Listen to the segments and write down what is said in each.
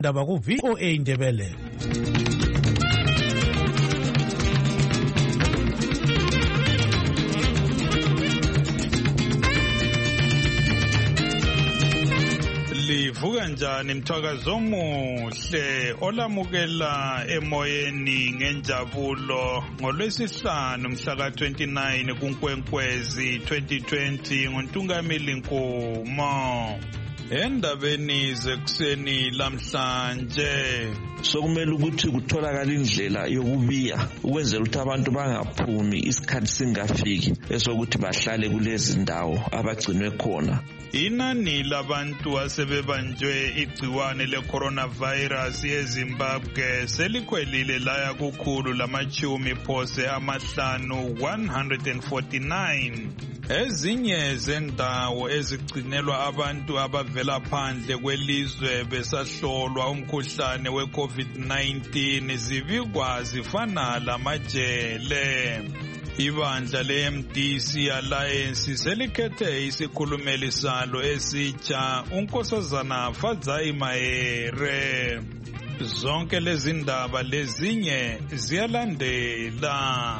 Ndaba ku VOA Indebele. Livuka njani mthakazo omuhle olamukela emoyeni ngenjabulo ngolwesihlanu mhla ka-29 kuNkwenkwezi 2020 nguNtungamili Nkomo. Endabeni zekuseni lamhlanje sokumele ukuthi kutholakala indlela yokubiya ukwenzela ukuthi abantu bangaphumi isikhathi singafiki esokuthi bahlale kulezi ndawo abagcinwe khona. Inani labantu asebebanjwe igciwane le-coronavirus eZimbabwe selikhwelile laya kukhulu lamachumi phose amahlanu 149. Ezinye zendawo ezigcinelwa abantu abavela phandle kwelizwe besahlolwa umkhuhlane we-COVID-19 zibikwa zifana lamajele. Ibandla le-MDC Alliance selikhethe isikhulumeli salo esitsha uNkosazana Fadzai Mahere. Zonke lezi ndaba lezinye ziyalandela.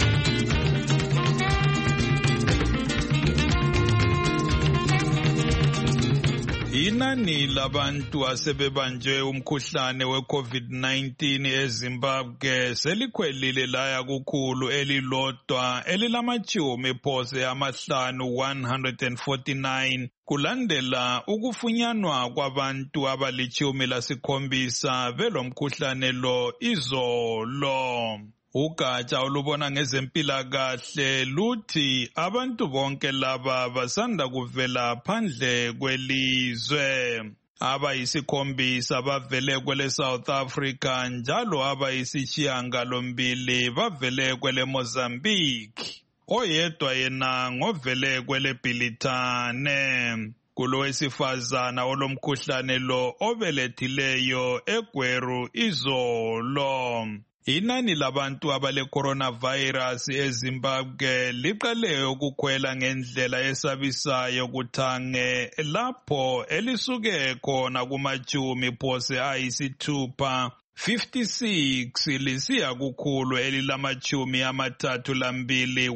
Inani labantu asebebanjwe umkhuhlane we-COVID-19 eZimbabwe selikhwelile laya kukhulu elilodwa elilamachumi phose amahlanu 149 kulandela ukufunyanwa kwabantu abalichumi lasikhombisa belomkhuhlane lo izolo. Ugatsha olubona ngezempilakahle luthi abantu bonke laba basanda kuvela phandle kwelizwe. Abayisikhombisa bavele kwele South Africa njalo abayisishiyangalombili bavele kwele Mozambique. Oyedwa yena ngovele kwele Bhilitane. Kulowesifazana olomkhuhlane lo obelethileyo eGweru izolo. Inani labantu abale-coronavirus eZimbabwe liqale ukukhwela ngendlela esabisayo kuthange lapho elisuke khona kumachumi phose ayisithupha 56 lisiya kukhulu elilamachumi amathathu lambili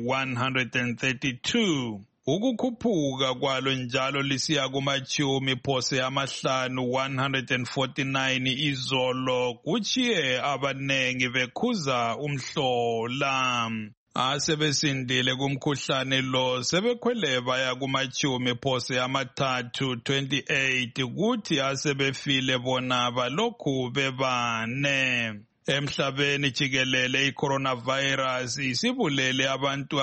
132. Ukukhuphuka kwalo njalo lisiya kumachumi phose amahlanu 149 izolo kuchiye abanengi bekhuza umhlola. Asebesindile kumkhuhlane lo sebekhwele baya kumachumi phose amathathu 28 kuthi asebefile bona balokhu bebane. Emhlabeni jikelele i-coronavirus isibulele abantu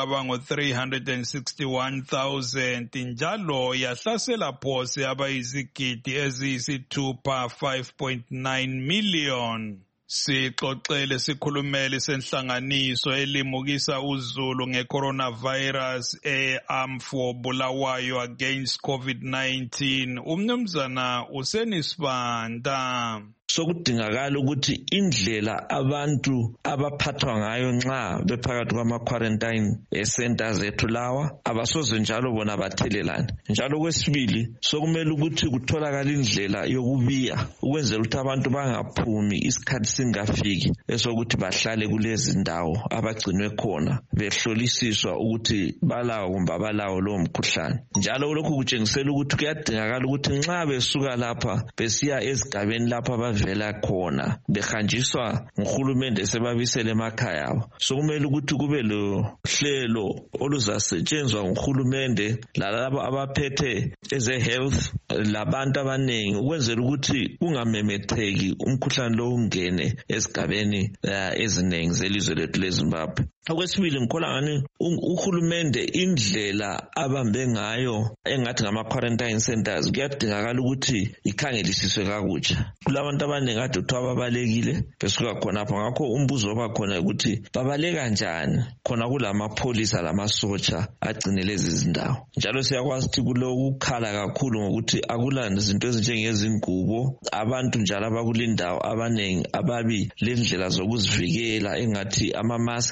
abangu-361,000 njalo yahlasela phose abayizigidi eziyisithupha 5.9 million. Sixoxele sikhulumeli senhlanganiso elimukisa uzulu nge-coronavirus e-Amfo Bulawayo against COVID-19 umnumzana uSenisibanda. Sokudingakala ukuthi indlela abantu abaphathwa ngayo nxa bephakathi kwama-quarantine centers ethu lawa abasoze njalo bona bathelelane. Njalo kwesibili sokumele ukuthi kutholakala indlela yokubiya ukwenzela ukuthi abantu bangaphumi isikhathi singafiki esokuthi bahlale kulezi ndawo abagcinwe khona behlolisiswa ukuthi balawo kumbe abalawo lowo mkhuhlane. Njalo lokhu kutshengisela ukuthi kuyadingakala ukuthi nxa besuka lapha besiya ezigabeni lapha vela khona behanjiswa nguhulumende sebabisele emakhaya abo. Sokumele ukuthi kube lo hlelo oluzasetshenzwa nguhulumende lalabo abaphethe eze-health labantu abanengi ukwenzela ukuthi ungamemetheki umkhuhlane lo ungene esigabeni ezinengi zelizwe lethu leZimbabwe. Okwesibili ngikholwa ngani uhulumende indlela abambe ngayo engathi ngama-quarantine centers kuyadingakala ukuthi ikhangelisiswe kakutsha. Kulabantu abaningi kade kuthiwa babalekile besuka khonapho, ngakho umbuzo oba khona ukuthi babaleka njani khona kulamapholisa lamasotsha agcine lezi zindawo. Njalo siyakwazi ukuthi kulokukhala kakhulu ngokuthi akula izinto ezinjengezingubo, abantu njalo abakulindawo abanengi ababi lendlela zokuzivikela engathi ama-mask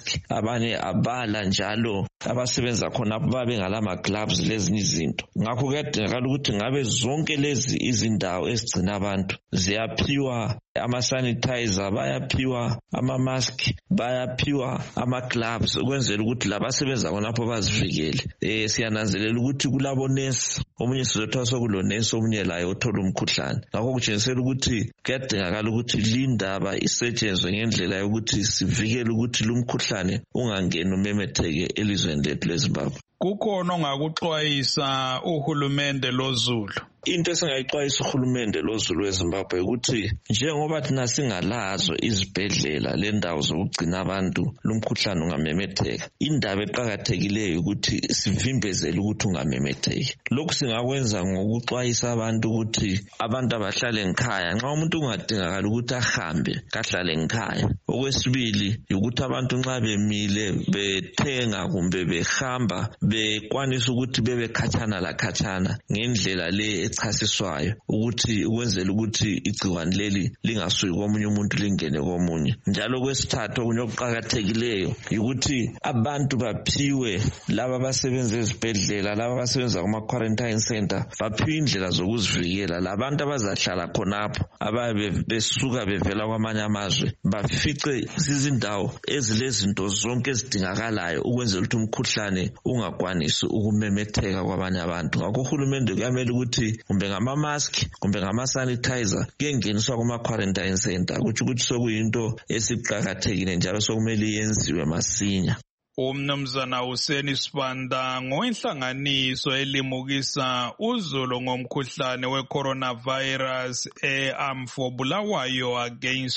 abanye abala njalo abasebenza khona babe ngalama gloves lezinye izinto. Ngakho kuyadingakala ukuthi ngabe zonke lezi izindawo ezigcina abantu ziyaphiwa ama-sanitizer, bayaphiwa ama-mask, bayaphiwa ama-gloves ukwenzela ukuthi labasebenza khonapho bazivikele. Siyananzelela ukuthi kulabonesi, omunye sizothiwa sokulonesi, omunye laye othola umkhuhlane. Ngakho kutshengisela ukuthi kuyadingakala ukuthi lindaba isetshenzwe ngendlela yokuthi sivikele ukuthi lumkhuhlane ungangeni umemetheke elizweni lethu leZimbabwe. Kukhona ongakuxwayisa uhulumende loZulu? Into esingayixwayisa uhulumende loZulu weZimbabwe ukuthi njengoba thina singalazo izibhedlela lendawo zokugcina abantu lumkhuhlane ungamemetheka, indaba eqhakathekileyo ukuthi sivimbezele ukuthi ungamemetheki. Lokhu singakwenza ngokuxwayisa abantu ukuthi abantu abahlale ekhaya, nxa umuntu kungadingakala ukuthi ahambe kahlale ekhaya. Okwesibili ukuthi abantu nxa bemile bethenga kumbe behamba bekwanisa ukuthi bebe khatshana la khatshana ngendlela le echasiswayo ukuthi ukwenzela ukuthi igciwane leli lingasuki komunye umuntu lingene komunye. Njalo kwesithathu okunye okuqhakathekileyo ukuthi abantu baphiwe, laba abasebenza ezibhedlela, laba abasebenza kuma quarantine center, baphiwe indlela zokuzivikela. Labantu abazahlala khonapho ababe besuka bevela kwamanye amazwe bafice izindawo ezilezinto zonke ezidingakalayo ukwenzela ukuthi umkhuhlane ungakwanisi ukumemetheka kwabanye abantu. Ngakho uhulumende kuyamele ukuthi kumbe ngama-mask kumbe ngama-sanitizer kuyengeniswa kuma-quarantine center, kutsho ukuthi sokuyinto esiqhakathekile njalo sokumele yenziwe masinya. Umnumzana Hussein Sibanda ngoinhlanganiso elimukisa uzulu ngomkhuhlane we-coronavirus e-Amfo Bulawayo against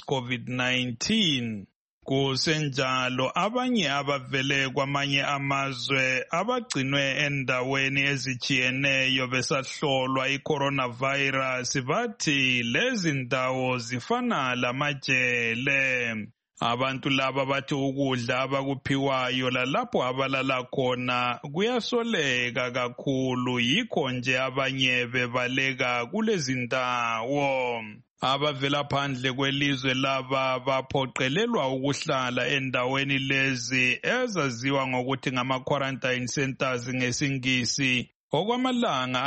COVID-19. Kusenjalo abanye abavele kwamanye amazwe abagcinwe endaweni ezitshiyeneyo besahlolwa i-coronavirus bathi lezi ndawo zifana lamajele. Abantu laba bathi ukudla abakuphiwayo lalapho abalala khona kuyasoleka kakhulu, yikho nje abanye bebaleka kulezi ndawo. Abavela phandle kwelizwe laba baphoqelelwa ukuhlala endaweni lezi ezaziwa ngokuthi ngama-quarantine centers ngesingisi okwamalanga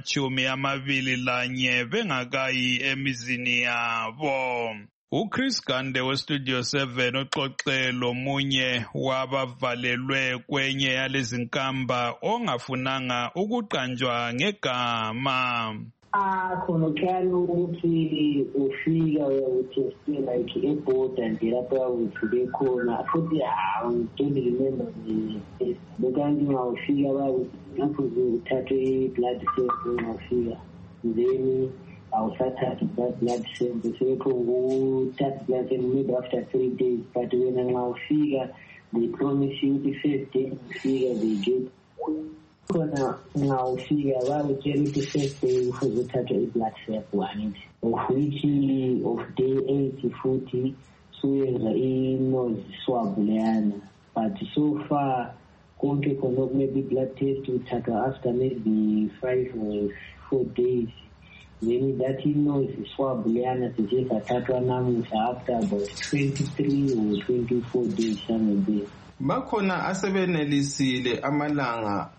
angama-21 bengakayi emizini yabo. uChris Gande weStudio 7 uxoxe lomunye wabavalelwe kwenye yalezi nkamba ongafunanga ukuqanjwa ngegama. Khona kuyani ukuthi ufika uyawutheste like eborder nje lapho ukuthi bekhona futhi don't remember bekanti ngawufika lapho uthathe i-blood sample ngawufika then awusathatha blood sample sekho nguthatha blood sample maybe after 3 days, but wena ngawufika they promise you the first day ufika they get khona ngawufika bakutshela ukuthi first day ufuze uthathe i-blood sample of which of day 8 futhi suyenza i-nose swab leyana, but so far konke khona maybe blood test uthathwa after maybe 5 or 4 days, then that nose swab leyana sisizathathwa namuhla after about 23 or 24 days somewhere. Bakhona asebenelisile amalanga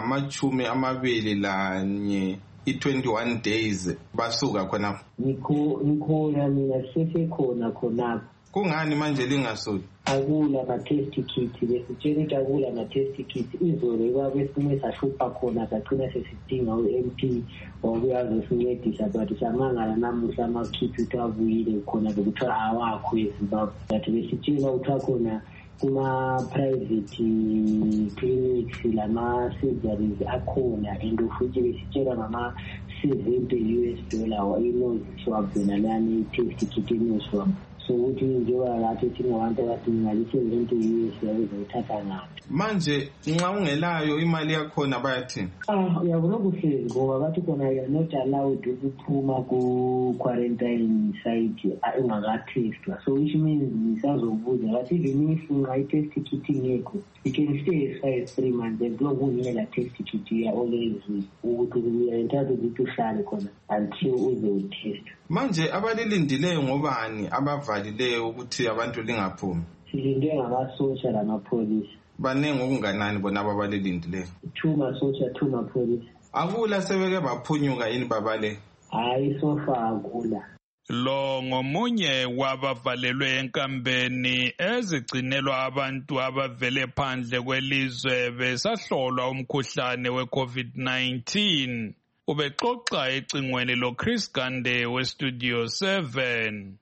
angama-21 i-21 days basuka khona. Nikhona mina sesekhona. Kungani manje lingasuki? Akula ma-test kit, besitshela ukuthi akula ma-test kit. Izolo kwabesinye sahlupha khona sagcina sesidinga u-MP okuyazosincedisa, but samangala namuhla ama-kit ukuthi abuyile khona bekuthiwa awakho eZimbabwe. But besitshela ukuthi akhona kuma-private clinics lama-surgeries akhona, and futhi besitshela ngama-$70 i-nose swab nalani i-test kit i-nose swab. So ukuthi njengoba lathi singabantu abadinga i-$70 yayizothatha ngaphi. Manje nxa ungelayo imali yakhona bayathini? Uyabona kuhlezi ngoba bathi khona you're not allowed ukuphuma ku-quarantine site ungaka-testwa, so which means nisazobuza bathi even if ungayi-test kit ngekho you can stay as far as 3 months as long ungela test kit you are always ukuthi uyayenthatha ukuthi uhlale khona until uze utest. Manje abalilindileyo ngobani abavalileyo ukuthi abantu lingaphumi? silinde ngamasosha lamapholisa. Baningi okunganani bona ababalilindile? 2 masosha 2 mapholisa. Akula sebeke baphunyuka yini babale? Hayi sofa akula. Lo ngomunye wabavalelwe enkambeni ezigcinelwa abantu abavele phandle kwelizwe besahlolwa umkhuhlane we-COVID-19. Ubexoxa ecingweni loChris Gande weStudio 7.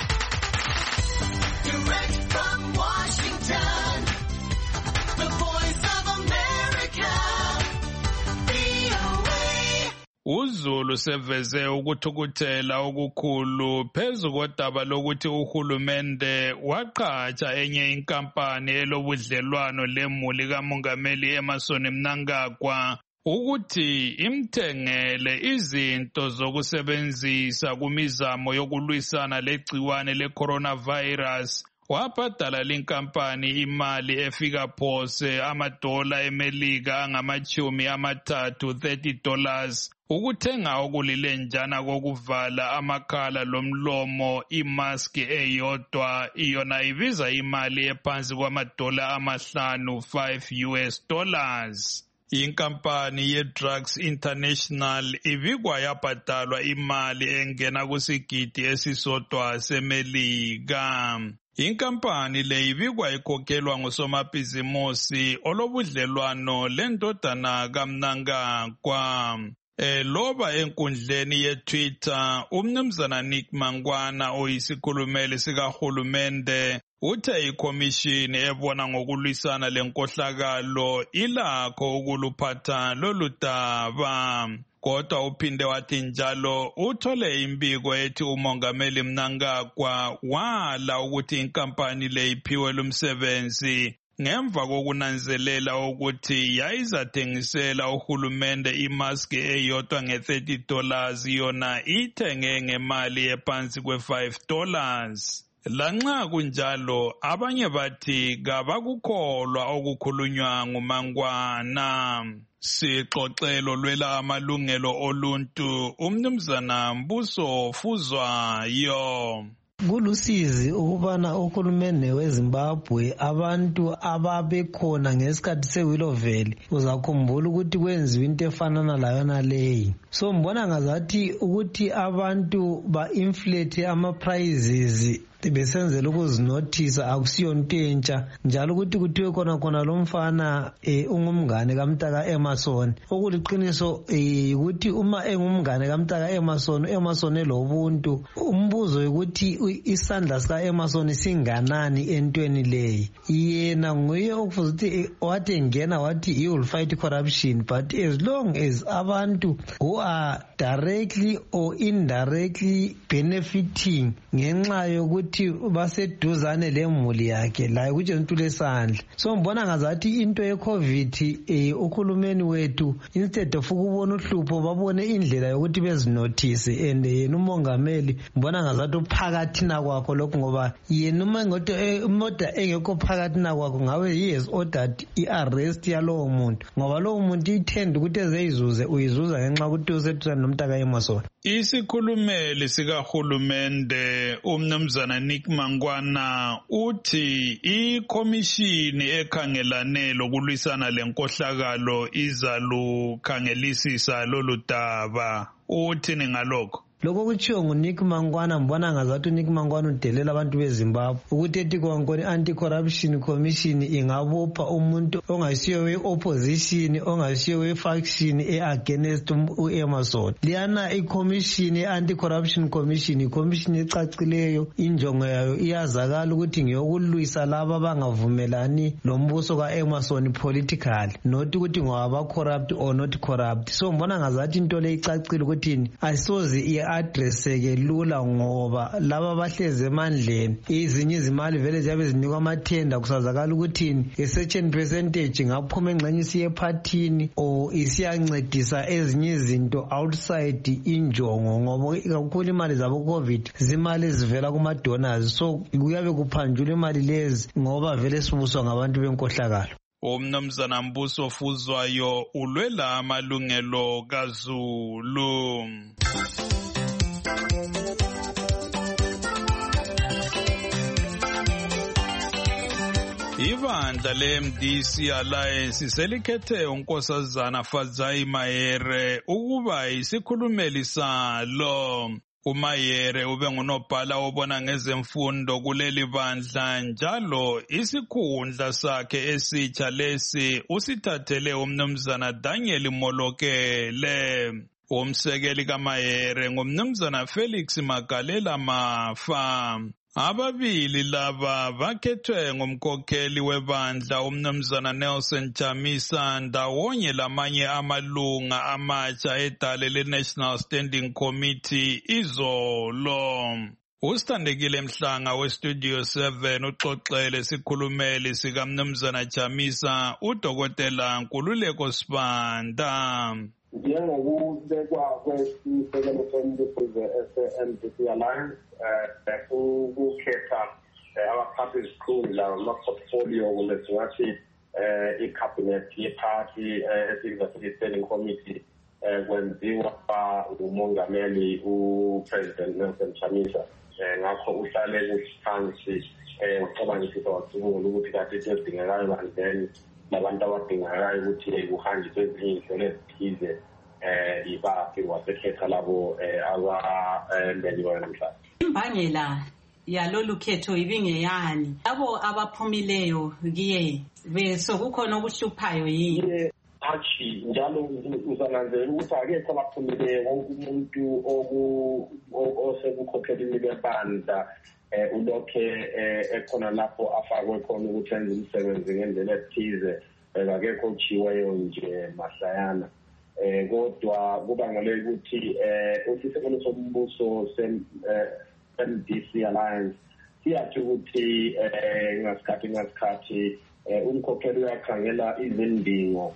Direct from Washington, the Voice of America, VOA. uZulu seveze ukuthukuthela okukhulu phezu kodaba lokuthi uhulumende waqhatsha enye inkampani elobudlelwano lemuli kamongameli Emmerson Mnangagwa ukuthi imthengele izinto zokusebenzisa kumizamo yokulwisana legciwane le-coronavirus. Wabhadala linkampani imali efika phose $30 emelika $30 ukuthenga okulilenjana kokuvala amakhala lomlomo imaski eyodwa iyona ibiza imali ephansi $5. Inkampani ye-Drugs International ibikwa yabhadalwa imali engena kusigidi esisodwa semelika. Inkampani le ibikwa ikhokhelwa ngusomabhizimusi olobudlelwano lendodana kaMnangagwa. Loba enkundleni ye-Twitter, umnumzana Nick Mangwana oyisikhulumeli sikahulumende uthe ikhomishini ebona ngokulwisana lenkohlakalo ilakho ukuluphatha lolu daba. Kodwa uphinde wathi njalo uthole imbiko ethi umongameli Mnangagwa wala ukuthi inkampani le iphiwe lumsebenzi ngemva kokunanzelela ukuthi yayizathengisela uhulumende imaski eyodwa $30 yona ithenge ngemali ephansi $5. Lanxa kunjalo abanye bathi kabakukholwa okukhulunywa nguMangwana. Sixoxelo lwela amalungelo oluntu umnumzana Mbuso Fuzwayo. Kulusizi ukubana uhulumende weZimbabwe abantu ababekhona ngesikhathi seWillow Valley uzakhumbula ukuthi kwenziwa into efanana layona leyi. So mbona ngazathi ukuthi abantu ba-inflate ama-prices besenzela ukuzinothisa akusiyo into entsha njalo ukuthi kuthiwe khona lo mfana ungumngane kamntaka Emmerson. Okuliqiniso ukuthi uma engumngane kamntaka Emmerson elobuntu, umbuzo ukuthi isandla sika Emmerson singanani entweni leyi. Yena nguye okufuze ukuthi wathi engena wathi he will fight corruption, but as long as abantu who are directly or indirectly benefiting ngenxa yokuthi baseduzane lemuli yakhe laye kutshentula esandla. So mbona ngazathi into ye-COVID uhulumeni wethu instead of ukubona uhlupho babone indlela yokuthi bezinothise, and yena umongameli mbona ngazathi uphakathi nakwakho lokho, ngoba yena umoda engekho phakathi nakwakho ngabe he has ordered i-arrest yalowo muntu, ngoba lowo muntu ithenda ukuthi ezeyizuze uyizuza ngenxa ukuthi useduzane nomntaka Emmerson. Isikhulumeli sikahulumende umnumzana Nick Mangwana uthi ikhomishini ekhangelane lokulwisana lenkohlakalo izalukhangelisisa lolu daba. Uthini ngalokho? Lokho kutshiwo nguNick Mangwana, mbona ngazathi uNick Mangwana udelela abantu beZimbabwe ukuthi ethi kwankoni anti-corruption commission ingabopha umuntu ongasiyo we-opposition ongasiyo we-faction against u-Emmerson. Liyana i-commission anti-corruption commission i-commission ecacileyo, injongo yayo iyazakala ukuthi ngeyokulwisa laba abangavumelani lombuso ka-Emmerson political, not ukuthi ngwaba-corrupt or not corrupt. So mbona ngazathi into le icacile ukuthi ayisoze addresseke lula ngoba laba bahleze emandleni izinye izimali vele ziyabe zinikwa amathenda kusazakala ukuthi a certain percentage ngaphuma engxenye isiye ephathini or isiyancedisa ezinye izinto outside injongo, ngoba kakhulu imali zabo COVID zimali ezivela kuma donors, so kuyabe kuphanjula imali lezi ngoba vele sibuswa ngabantu benkohlakalo. Umnumzana Mbuso Fuzwayo ulwela amalungelo kaZulu. Ibandla le-MDC Alliance selikhethe uNkosazana Fadzai Mayere ukuba isikhulumeli salo. uMayere ube ngunobhala obona ngezemfundo kuleli bandla njalo isikhundla sakhe esitsha lesi usithathele umnumzana Daniel Molokele. Umsekeli kaMayere ngumnumzana Felix Magalela Mafa. Ababili laba bakhethwe ngumkhokheli webandla umnumzana Nelson Chamisa ndawonye lamanye amalunga amatsha edale le-National Standing Committee izolo. Usithandekile Mhlanga weStudio 7 uxoxele sikhulumeli sikamnumzana Chamisa udokotela Nkululeko Sibanda. Njengokubekwa kwesisekelo sombuso se-MDC Alliance ukukhetha abaphathi izikhundla ama-portfolio kumbe singathi i-cabinet ye-party esiyi-standing committee kwenziwa ngumongameli uPresident Nelson Chamisa. Ngakho uhlale phansi ucabangisisa wacubungula ukuthi kathi into edingekayo and then labantu abadingekayo ukuthi kuhanjiswe ezinye izinhlelo ezithize ibaphi wasekhetha labo abameliweyo namhlanje. Imbangela yalolu khetho ibingeyani? Labo abaphumileyo kiye besokukhona okuhluphayo yini? Achi njalo uzananzela ukuthi akekho abaphumileyo wonke umuntu osekukhokheli bebandla ulokhe ekhona lapho afakwe khona ukuthi enze umsebenzi ngendlela ethize akekho uchiweyo nje mahlayana. Kodwa kubangele ukuthi isisekelo sombuso se-MDC Alliance siyathi ukuthi ngasikhathi umkhokheli uyakhangela izindingo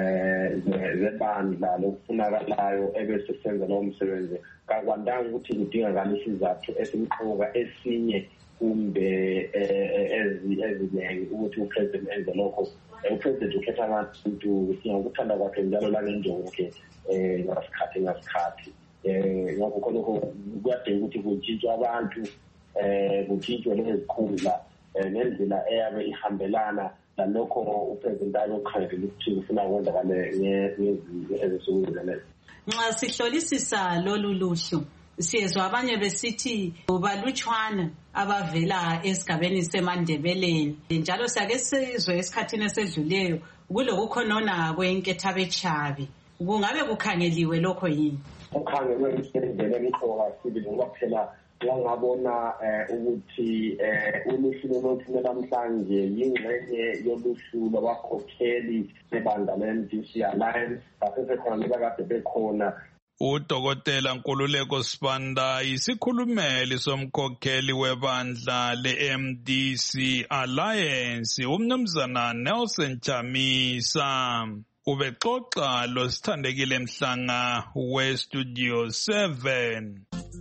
zebandla lokufunakalayo ebese senza lowo msebenzi kakwandanga ukuthi kudingakala isizathu esimqoka esinye kumbe ezinengi ukuthi upresident enze lokho. Upresident ukhetha abantu singakuthanda kwakhe njalo langenjongo ke ngasikhathi ngakho khonokho kuyadinga ukuthi kutshintshwe abantu kutshintshwe lezikhundla nendlela eyabe ihambelana nalokho upresident ayokhangela ukuthi ufuna kwenzakale ngezinsuku. Nxa sihlolisisa lolu luhlu siyezwa abanye besithi balutshwana abavela esigabeni seMandebeleni njalo siyake sizwe esikhathini esedluleyo kulokukhonona kwenkethabechabi. Kungabe kukhangeliwe lokho yini? Ukhangelwe isendleleni iqoka sibili ngoba phela ngabona ukuthi uluhlu loluthume namhlanje yingxenye yoluhlu lwabakhokheli bebandla le-MDC Alliance basesekhona bekade bekhona. Udokotela Nkululeko Sibanda isikhulumeli somkhokheli webandla le-MDC Alliance umnumzana Nelson Chamisa. Ubexoxa lo Sithandekile Mhlanga weStudio 7.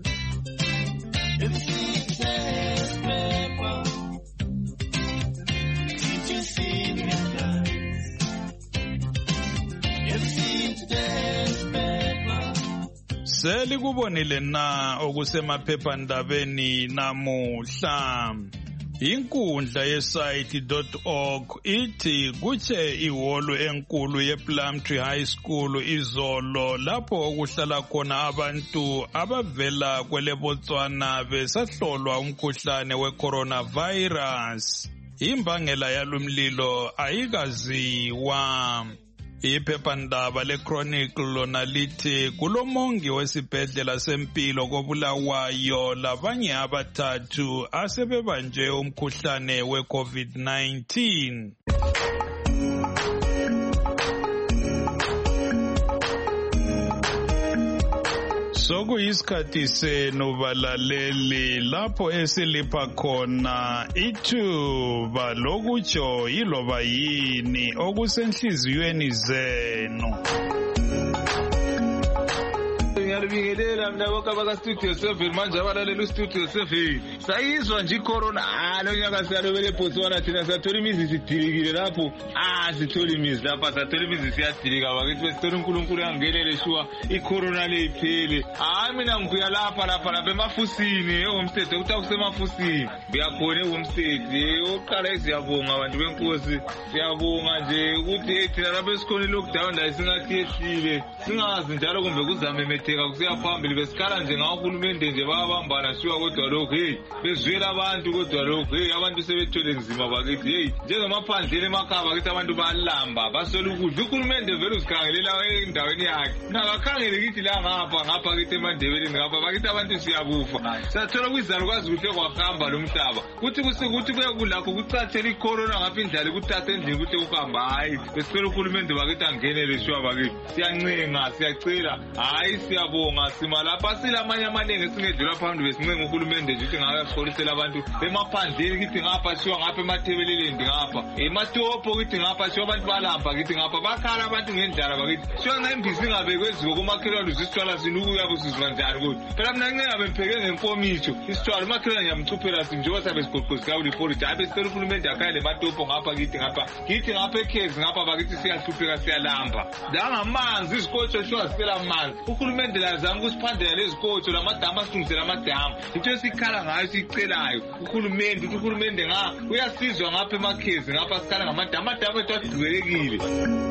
Selikubonile na okusemaphephandabeni namuhla. Inkundla yesite.org ithi kutshe ihholo enkulu yePlumtree High School izolo lapho okuhlala khona abantu abavela kweleBotswana besahlolwa umkhuhlane weCoronavirus. Imbangela yalumlilo ayikaziwa. Iphephandaba leChronicle lona lithi kulomongi wesibhedlela sempilo koBulawayo labanye abathathu asebebanjwe umkhuhlane weCovid-19. Sokuyisikhathi senu balaleli lapho esilipha khona ithuba lokutsho yiloba yini okusenhliziyweni zenu. ngiyalibingelela mina bonke abaka-Studio 7 manje abalalela u-Studio 7 sayizwa nje icorona lo nyaka siyalobele eBotswana thina sathola imizi sidilikile lapho sithola imizi lapha sathola imizi siyadilika bakithi besithola uNkulunkulu yangenele shuwa icorona le iphele mina ngibuya lapha emafusini eHomestead kuthiwa kusemafusini ngiyakhona eHomestead oqala siyabonga abantu benkosi siyabonga nje ukuthi thina lapha esikhona i-lockdown la singathi yehlile singazi njalo kumbe kuzamemetheka kusiya phambili besikhala nje ngahulumende nje bayabambana shuwa kodwa lokho bezwela abantu kodwa lokho abantu sebethole nzima bakithi njengamaphandleni emakhaya bakithi abantu bayalamba basola ukudla uhulumende vele uzikhangelela endaweni yakhe ngakakhangele kithi la ngapha kithi eMandebeleni ngapha bakithi abantu siyakufa sathola kwizalukwazi kuhle kwahamba lo mhlaba kuthi kuye kulakho kucathela icorona ngapha indlala kuthatha endlini kuthi ukuhamba besicela uhulumende bakithi angenele shuwa bakithi siyancenga siyacela siyabonga sima lapha silamanye amaningi esingedlula phambili besincenga uhulumende nje ukuthi ngakakholisela abantu bemaphandleni kithi ngapha shuwa ngapha emathebeleleni ngapha ematopo kithi ngapha shuwa abantu balamba kithi ngapha bakhala abantu ngendlala bakithi shuwa ngembizi ingabekweziwe kumakhelwane uzisithwala sinuku uyabe usizwa njani kodwa phela mina ngingabe mpheke ngenkomicho isithwala umakhelwane ngiyamchuphela njengoba sabe sigoqozika ulipoliti besicela uhulumende akhayele ematopo ngapha kithi ngapha ekhezi ngapha bakithi siyahlupheka siyalamba langamanzi izikotsho shuwa sicela amanzi uhulumende lazama ukusiphandela lezikotsho lamadamu asilungisela amadamu into esikhala ngayo siyicelayo uhulumende uyasizwa ngapha emakhezi ngapha sikhala amadamu ethu agqibelekile.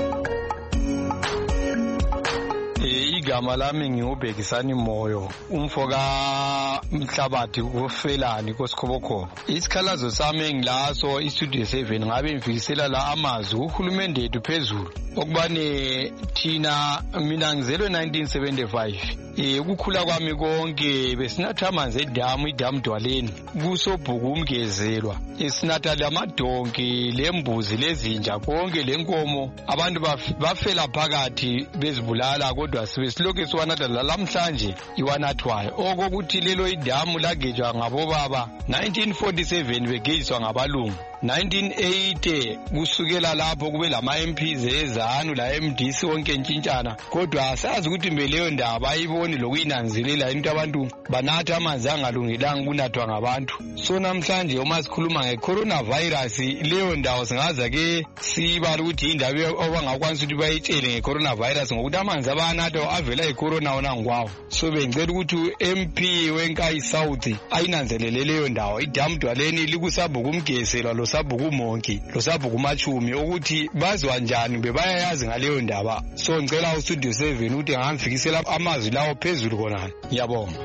Igama lami ngingubhekisani Moyo umfoka Mhlabathi kufelani koSkhobokhobo. Isikhalazo sami engilaso iStudio 7 ngabe ngifikisela la amazwi uhulumende ethu phezulu okubane thina mina ngizelwe 1975 ukukhula kwami konke besinatha amanzi idamu Dwaleni kusobhuku umgezelwa esinatha lamadonki lembuzi lezinja konke lenkomo abantu bafela phakathi bezibulala kodwa sibesilokhu siwanatha lamhlanje iwanathwayo okokuthi lelo idamu lagejwa ngabobaba 1947 begejiswa ngabalungu 1980 kusukela lapho kube lama MPs ezanu la MDC wonke ntshintshana kodwa asazi ukuthi mbeleyo ndaba ayiboni lokuyinanzelela into abantu banatha amanzi angalungelanga kunathwa ngabantu so namhlanje uma sikhuluma ngeCoronavirus leyo ndawo singaza ke sibala ukuthi indaba obangakwanisa ukuthi bayitshele ngeCoronavirus ngokuthi amanzi abanatha avela icorona wona ngwawo so bengicela ukuthi MP wenkayi South ayinanzelele leyo ndawo idamu Dwaleni likusabhuku umgeselwa losabhuku umonki losabhuku umachumi ukuthi bazwa njani bebayayazi ngaleyo ndaba so ngicela uStudio 7 ukuthi ngamfikisela amazwi lawo phezulu khona ngiyabonga.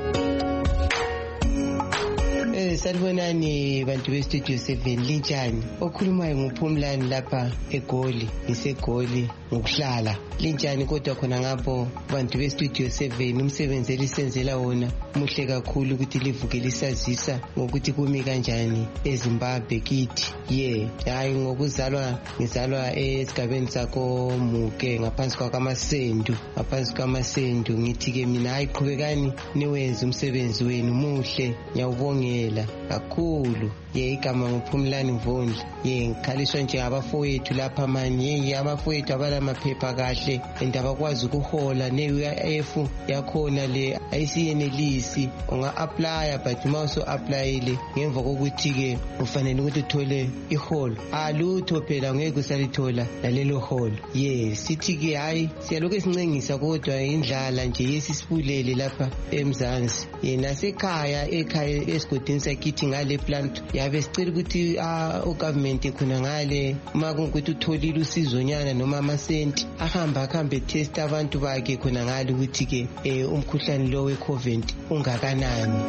Salibonani bantu beStudio 7 linjani okhulumayo nguPhumlani lapha eGoli ngisegoli ngokuhlala linjani kodwa khona ngapho bantu beStudio 7 umsebenzi elisenzela wona muhle kakhulu ukuthi livuke lisazisa ngokuthi kumi kanjani eZimbabwe kithi hayi ngizalwa esigabeni sakho Muke ngaphansi kwamasendu ngithi ke mina hayi qhubekani niwenze umsebenzi wenu muhle ngiyawubongela kakhulu igama nguPhumlani Mvondla ngikhaliswa nje abafowethu lapha manje abafowethu abalamaphepha kahle abakwazi ukuhola ne-UIF yakhona le ayisiyenelisi unga-aplya but uma usu-aplayile ngemva kokuthi ke ufanele ukuthi uthole iholo alutho phela ngeke usalithola lalelo holo sithi ke hayi siyalokhu sincengisa kodwa indlala nje yesisibulele lapha eMzansi nasekhaya esigodini sakithi ngale plant yabe sicela ukuthi ugovernment khona ngale uma kungukuthi utholile usizonyana noma amasenti ahambe test abantu bakhe khona ngale ukuthi ke umkhuhlane lo weCovid ungakanani.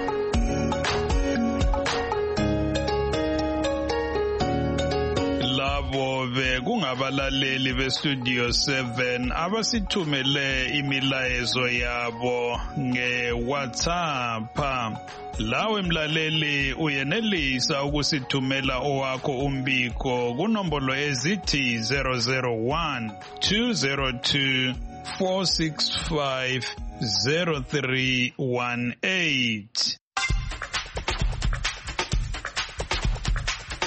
Kungabalaleli beStudio 7 abasithumele imilayezo yabo ngeWhatsApp. Lawe mlaleli uyenelisa ukusithumela owakho umbiko kunombolo ezithi 001 202 465 0318.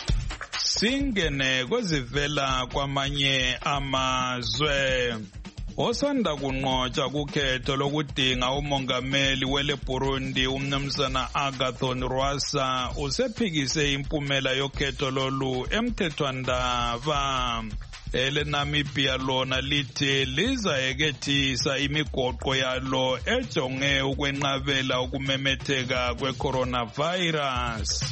Singene kwezivela kwamanye amazwe. Osanda kunqotsha kukhetho lokudinga umongameli wele Burundi umnumzana Agathon Rwasa usephikise impumela yokhetho lolu emthethwandaba. Ele Namibia lona lithi lizayekethisa imigoqo yalo ejonge ukwenqabela ukumemetheka kwe-coronavirus.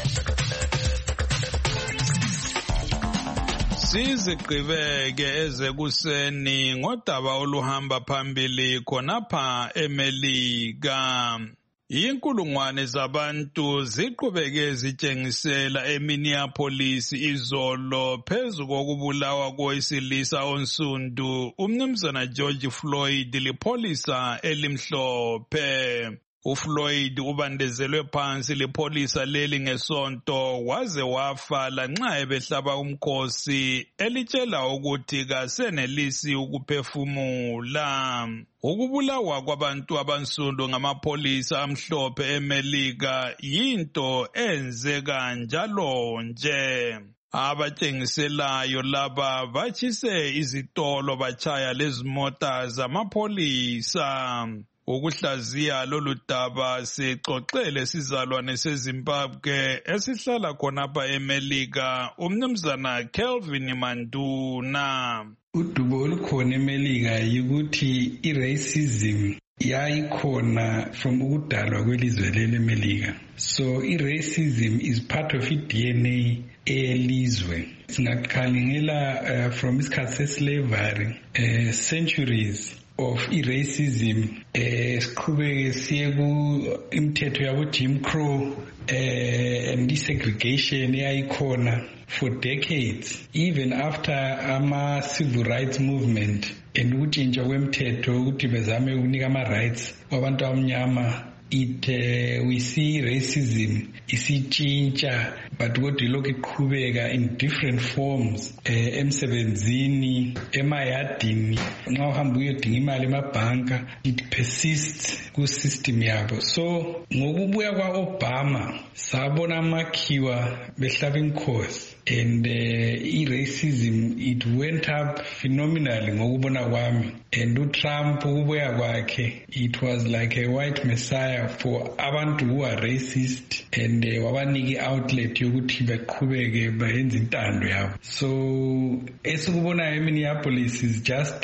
Sizigqibeke ezekuseni ngodaba oluhamba phambili khonapha eMelika. Inkulungwane zabantu ziqhubeke zitshengisela eMinneapolis izolo phezu kokubulawa kowesilisa onsundu umnumzana George Floyd lipholisa elimhlophe. UFloyd ubandezelwe phansi lipholisa leli ngesonto waze wafa lanxa ebehlaba umkhosi elitshela ukuthi kasenelisi ukuphefumula. Ukubulawa kwabantu abansundu ngamapholisa amhlophe eMelika yinto enzeka njalo nje. Abatshengiselayo laba batshise izitolo batshaya lezimota zamapholisa. Ukuhlaziya lolu daba sixoxele sizalwane seZimbabwe esihlala khonapha eMelika umnumzana Kelvin Manduna. Udubo olukhona eMelika yikuthi i-racism yayikhona from ukudalwa kwelizwe leMelika. So i-racism is part of i-DNA elizwe. Singakhangela from isikhathi se-slavery centuries of racism siqhubeke siye ku imithetho yabo Jim Crow and desegregation yayikhona for decades, even after ama civil rights movement and ukutshintsha kwemthetho ukuthi bezame ukunika ama rights wabantu abamnyama. We see racism isitshintsha but kodwa lokhu iqhubeka in different forms emsebenzini emayadini nxa uhamba uyodinga imali emabhanka it persists ku system yabo. So ngokubuya kwa-Obama sabona amakhiwa behlaba inkosi and i-racism it went up phenomenally ngokubona kwami. And uTrump ukubuya kwakhe it was like a white messiah for abantu who are racist and wabaniki outlet yokuthi beqhubeke bayenze intando yabo. So esikubonayo eMinneapolis is just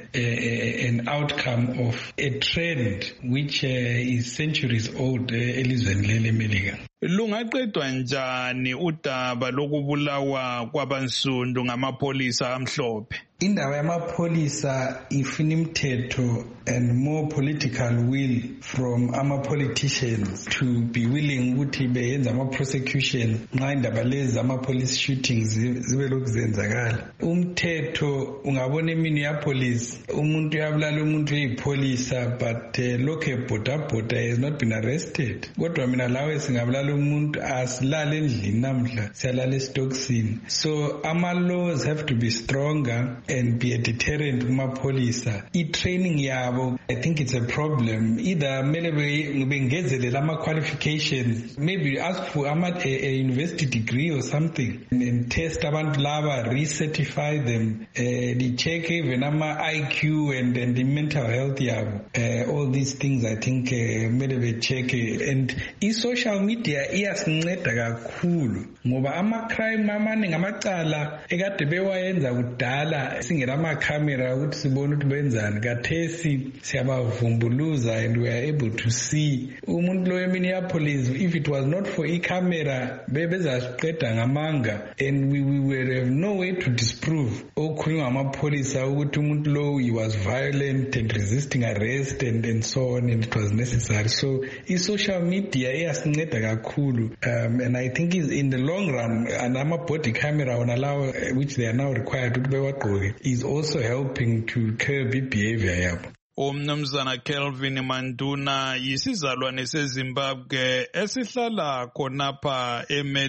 an outcome of a trend which is centuries old elizweni leMelika. Lungaqedwa njani udaba lokubulawa kwabansundu ngamapholisa amhlophe? Indaba yamapholisa ifuna imithetho and more political will from ama-politicians to be willing ukuthi beyenza ama-prosecution nxa indaba lezi ama-police shootings zibe lokhu zenzakala. Umthetho ungabona eMinneapolis umuntu uyabulala umuntu uyipholisa but lokhu ebhodabhoda has not been arrested. Kodwa mina lawe singabulala umuntu asilale endlini namhla siyalala esitokisini. So ama-laws have to be stronger and be a deterrent kumapolisa. I-training yabo, I think it's a problem. Either mele bengezelela ama-qualifications, maybe ask for a university degree or something and test abantu laba, recertify them, check even ama-IQ and the mental health yabo. All these things I think mele be-check. And i-social media iyasinceda kakhulu ngoba ama-crime amaningi amacala ekade bewayenza kudala singela ama-camera ukuthi sibone ukuthi benzani. Kathesi siyabavumbuluza and we are able to see. Umuntu lo eMinneapolis, if it was not for i-camera bebezasiqeda ngamanga and we would have no way to disprove okukhulunywa ngamapholisa ukuthi umuntu lo he was violent and resisting arrest and so on and it was necessary. So i-social media iyasinceda kakhulu and I think in the long run and ama-body camera on allow which they are now required to be is also helping to curb behavior yabo. Umnumzana Kelvin Manduna yisizalwane seZimbabwe esihlala khonapha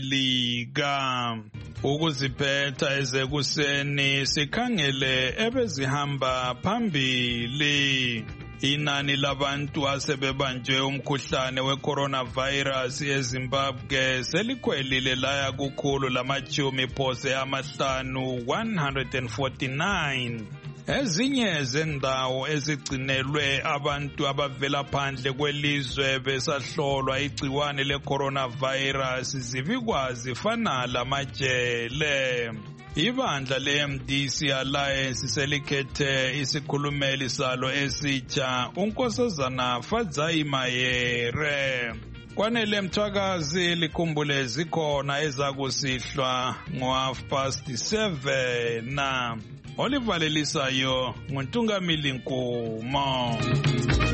eMelika. Ukuziphetha ezekuseni sikhangele ebezihamba phambili. Inani labantu asebebanjwe umkhuhlane we-coronavirus eZimbabwe selikhwelile laya kukhulu lamajumi phose amahlanu 149. Ezinye zendawo ezigcinelwe abantu abavela phandle kwelizwe besahlolwa igciwane le-coronavirus zibikwa zifana lamajele. Ibandla le-MDC Alliance selikhethe isikhulumeli salo esitsha uNkosazana Fadzai Mayere. Kwanele Mthwakazi likhumbule zikhona ezakusihlwa ngo7:30. Olivalelisayo nguNtungamili Nkumo.